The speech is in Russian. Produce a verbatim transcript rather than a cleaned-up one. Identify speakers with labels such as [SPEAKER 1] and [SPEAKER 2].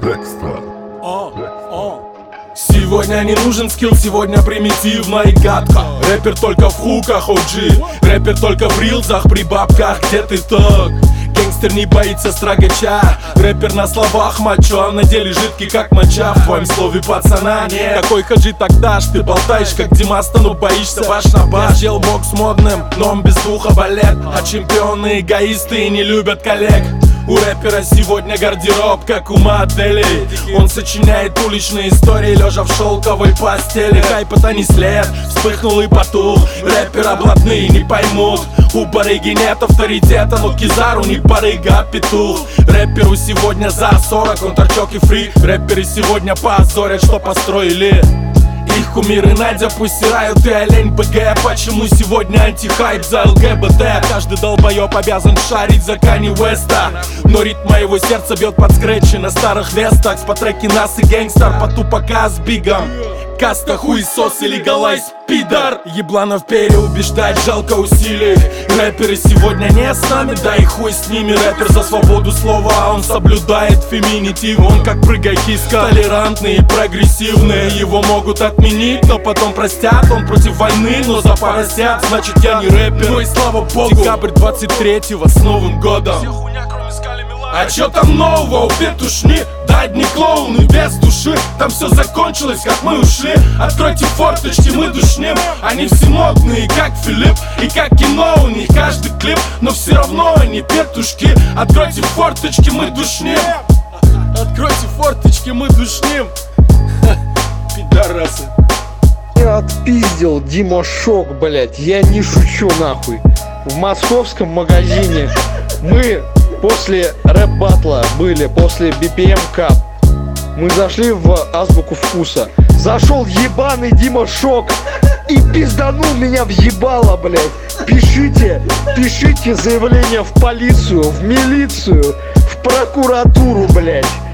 [SPEAKER 1] О, о. Сегодня не нужен скилл, сегодня примитивно и гадко. Рэпер только в хуках, о джи. Рэпер только в рилзах, при бабках, где ты так? Гангстер не боится строгача. Рэпер на словах мачо, а на деле жидкий как моча. В твоем слове пацана нет. Такой хаджи тогда ж ты болтаешь как Димаста, но боишься баш на баш. Дел бокс модным, но он без духа балет. А чемпионы эгоисты и не любят коллег. У рэпера сегодня гардероб, как у моделей. Он сочиняет уличные истории, лежа в шелковой постели. Хайпа-то не след, вспыхнул и потух. Рэпера блатные не поймут. У барыги нет авторитета, но Кизару не барыга, а петух. Рэперу сегодня за сорок, он торчок и фри. Рэперы сегодня позорят, что построили. Их кумиры Надя посирают и олень БГ. Почему сегодня антихайп за ЛГБТ? Каждый долбоёб обязан шарить за Кани Уэста. Но ритм моего сердца бьет под скретчи на старых вестах. По треке нас и гэнгстер, по тупака с бигом. Каста хуесос или галайс пидор. Ебланов переубеждать, жалко усилий. Рэперы сегодня не с нами, да и хуй с ними. Рэпер за свободу слова, а он соблюдает феминитив. Он как прыгай киска, толерантный и прогрессивный. Его могут отменить, но потом простят. Он против войны, но за поросят. Значит я не рэпер, ну и слава богу. Декабрь двадцать третьего, с Новым годом. А чё там нового у петушни? Да одни клоуны без души. Там все закончилось, как мы ушли. Откройте форточки, мы душним. Они все модные, как Филипп и как кино. У них каждый клип, но все равно они петушки. Откройте форточки, мы душним. Откройте форточки, мы душним. Пидорасы.
[SPEAKER 2] Я отпиздил Дима Шок, блять. Я не шучу нахуй. В московском магазине мы после рэп-батла были, после би пи эм Cup. Мы зашли в азбуку вкуса. Зашел ебаный Дима Шок и пизданул меня в ебало, блядь. Пишите, пишите заявление в полицию, в милицию, в прокуратуру, блядь.